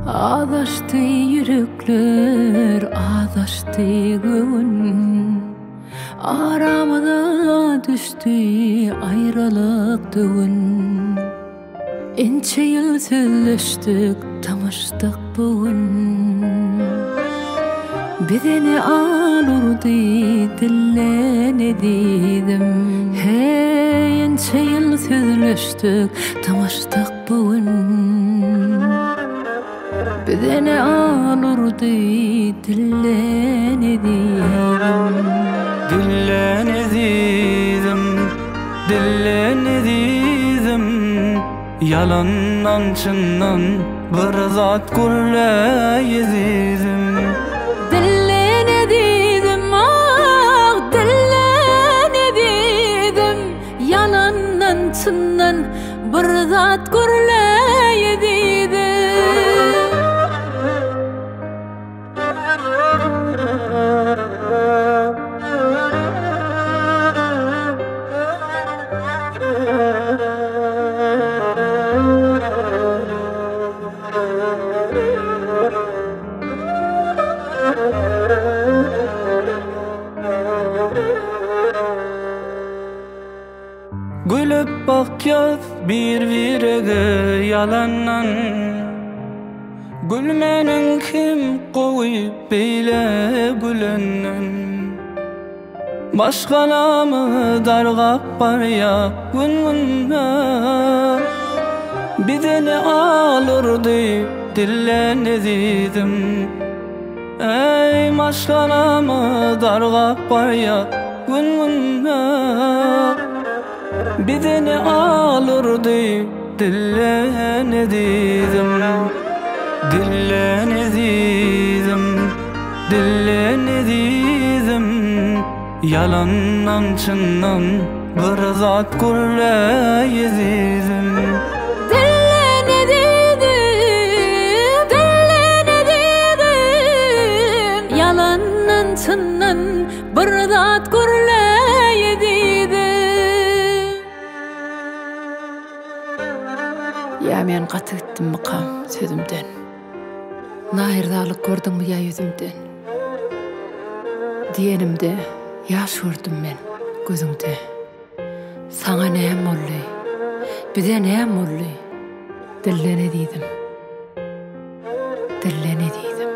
Ağdaştı yürekler, ağdaştı gün. Aramada düştü ayrılık düğün. Ince yıl söyleştik, tanıştık bugün. Beni alurdu, dillene dedim. Hey, ince yıl söyleştik, tanıştık bugün. Beni alurdu, dillene dedim. Dillene dedim, dillene dedim. Yalandan çından bir zat gurlayezdim. Dillene dedim, ah dillene dedim. Yalandan çından bir zat gurlayezdim. Gülüp bakyaz bir virege yalandan. Gülmenin kim koyup beyle gülenden. Başkalamı dargap var ya günmünden. Bideni alırdı dillene dedim. Ey başkalamı dargap var ya günmünden. Bideni alırdı dillene dedim. Dillene dedim, dillene dedim. Yalandan çından bir zat gurlayezdim. Dillene dedim, dillene dedim. Yalandan çından bir zat gurlayezdim. Ya men gaty gitdim mıkam sözümden. Nahirdalyk gördüm ya yüzümden. Diyenimde yaş gördüm men gözüňde. Saňa näme boldy? Bize näme boldy? Dillene dedim. Dillene dedim.